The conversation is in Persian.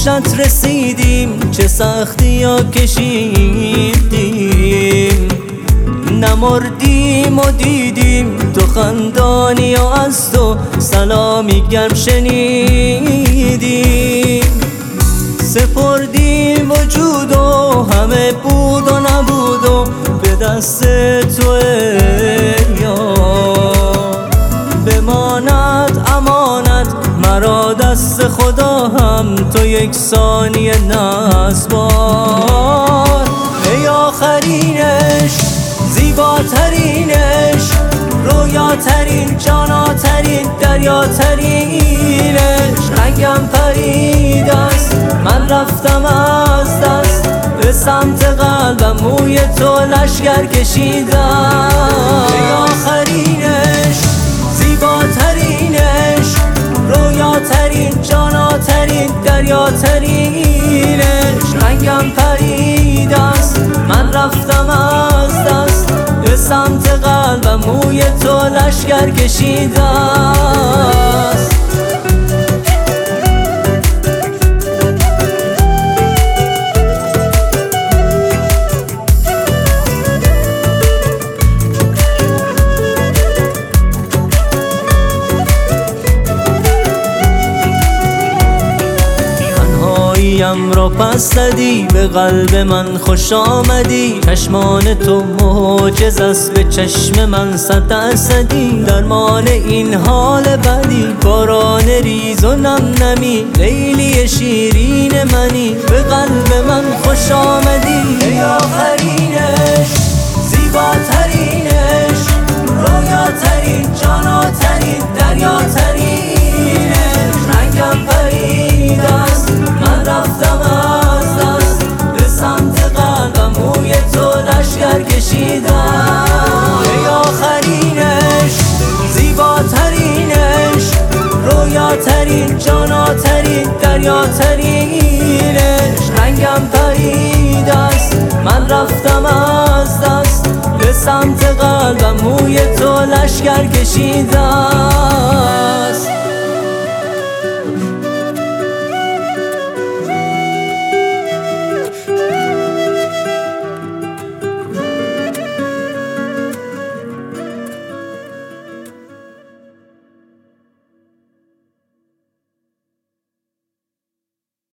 گوشت رسیدیم، چه سختی ها کشیدیم. نمردیم و دیدیم تو خندانی و از تو سلامی گرم شنیدیم. سپردیم وجود و همه بود و نبود و به دست تو یار. بماند امانت مرا دست خدا هم تو یک ثانیه نسپار. ای آخرینش، زیباترینش، رویاترین، جاناترین، دریاترینش. رنگم پرید است، من رفتم از دست، به سمت قلبم موی تو لشگر کشیدم. ای آخرینش، زیباترینش، رویاترین، جاناترین، دریاترینش. رنگم پرید است، من رفتم از دست، به سمت قلبم موی تو لشگر کشیده است. تنهاییم را پس زدی، به قلب من خوش آمدی. چشمان تو معجز است، به چشم من صد اسدی. درمان این حال بدی، باران ریز و نم نمی، لیلی شیرین منی، به قلب من خوش آمدی. ای آخرینش، زیباترینش، رویاترین، جاناترین، دریاترینش. رنگم پرید است، من رفتم از دست، به سمت قلبم موی تو لشگر کشیدم. ای آخرینش، زیباترینش، رویاترین، جاناترین، دریاترینش. رنگم پرید است، من رفتم از دست، به سمت قلبم موی تو لشگر کشیده است.